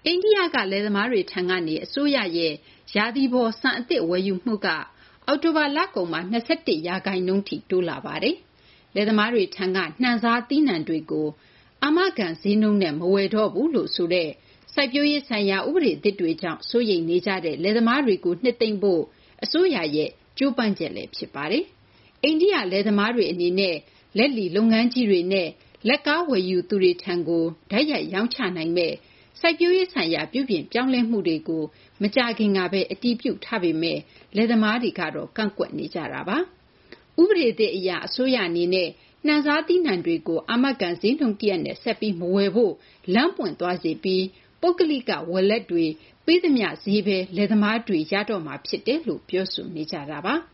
အိန္ဒိယကလယ်သမားတွေထံကနေအစိုးရရဲ့ရာသီပေါ်ဆန်အသစ်ဝယ်ယူမှုကအောက်တိုဘာလကုန်မှာ21%ထိတိုးလာပါတယ်။လယ်သမားတွေထံကနှံစားသီးနှံတွေကိုအာမခံဈေးနှုန်းနဲ့မဝယ်တော့ဘူးလို့ဆိုတဲ့စိုက်ပျိုးရေးဆိုင်ရာဥပဒေသစ်တွေကြောင့်စိုးရိမ်နေကြတဲ့လယ်သမားတွေကိုနှစ်သိမ့်ဖို့အစိုးရရဲ့ကြိုးပမ်းချက်လည်းဖြစ်ပါတယ်။အိန္ဒိယလယ်သမားတွေအနေနဲ့လက်လီလုပ်ငန်းကြီးတွေနဲ့လက်ကားဝယ်ယူသူတွေထံကိုတိုက်ရိုက်ရောင်းချနိုင်မဲ့စိုက်ပျိုးရေးဆိုင်ရာပြုပြင်ပြောင်းလဲမှုတွေကိုမကြာခင်ကပဲအတည်ပြုထားပေမဲ့လယ်သမားတွေကတော့ကန့်ကွက်နေကြတာပါ။ဥပဒေသစ်အရအစိုးရအနေနဲ့နှံစားသီးနှံတွေကိုအာမခံဈေးနှုန်းတရက်နဲ့ဆက်ပြီးမဝယ်ဖို့လမ်းပွင့်သွားစေပြီးပုဂ္ဂလိကဝယ်လက်တွေပေးသမျှဈေးပဲလယ်သမားတွေရတော့မှာဖြစ်တယ်လို့ပြောဆိုနေကြတာပါ။